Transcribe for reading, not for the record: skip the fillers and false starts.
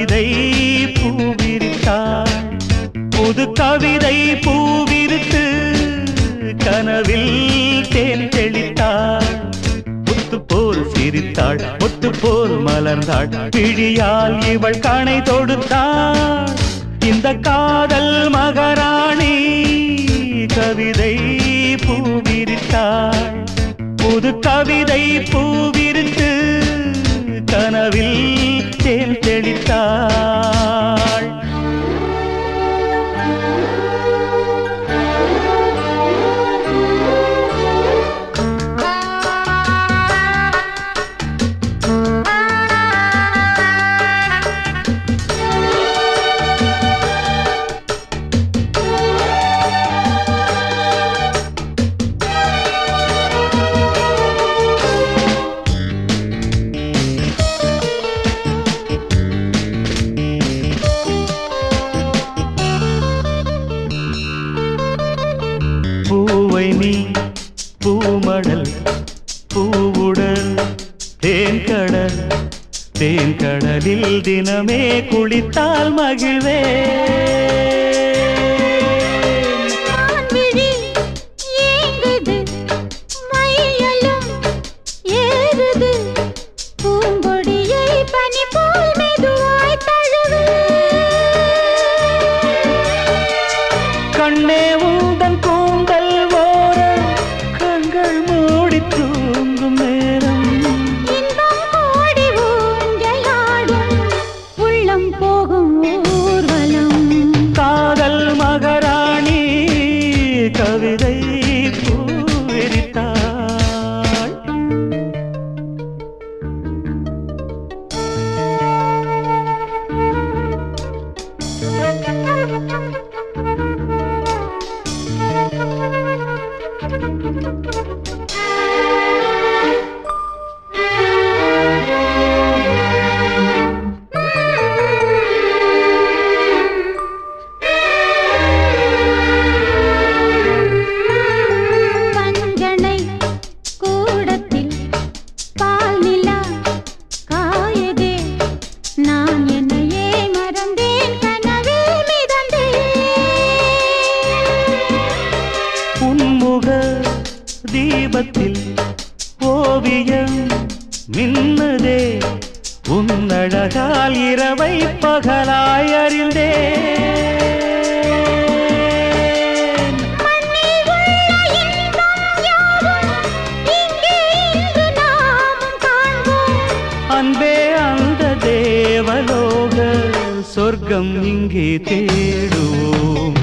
கவிதை பூவிரித்தாள் புது கவிதை பூவிரித்து கனவில் தேன் தெளித்தாள் முத்து போல் சிரித்தாள் முத்து போல் மலர்ந்தாள் பிழியால் இவள் கணை தொடுத்தாள் இந்த காதல் மகாராணி கவிதை பூவிரித்தாள் புது கவிதை பூவிரித்து கனவில் தேன் தெளித்தாள் பூவை நீ பூமடல் பூவுடல் தேன்கடல் தேன்கடலில் தினமே குளித்தால் மகிழ்வே கண்ணே உந்தன் கூந்தல் ஓர கண்கள் மூடி தூங்கும் நேரம் ஓடி ஊஞ்சலாடும் உள்ளம் போகும் ஊர்வலம் காதல் மகாராணி கவிதை பூவிரித்தாள் பஞ்சனை கூடத்தில் பால் நிலா காயதே நான் என்னையே மறந்தேன் கனவில் மிதந்தேன் உன்முக தீபத்தில் ஓவியம் மின்னதே உன்னழகால் இரவை பகலாய் அறிந்தேன் மண்ணில் உள்ள இன்பம் யாவும் இங்கே இன்று நாமும் காண்போம் அன்பே அந்த தேவலோக சொர்க்கம் இங்கே தேடுவோம்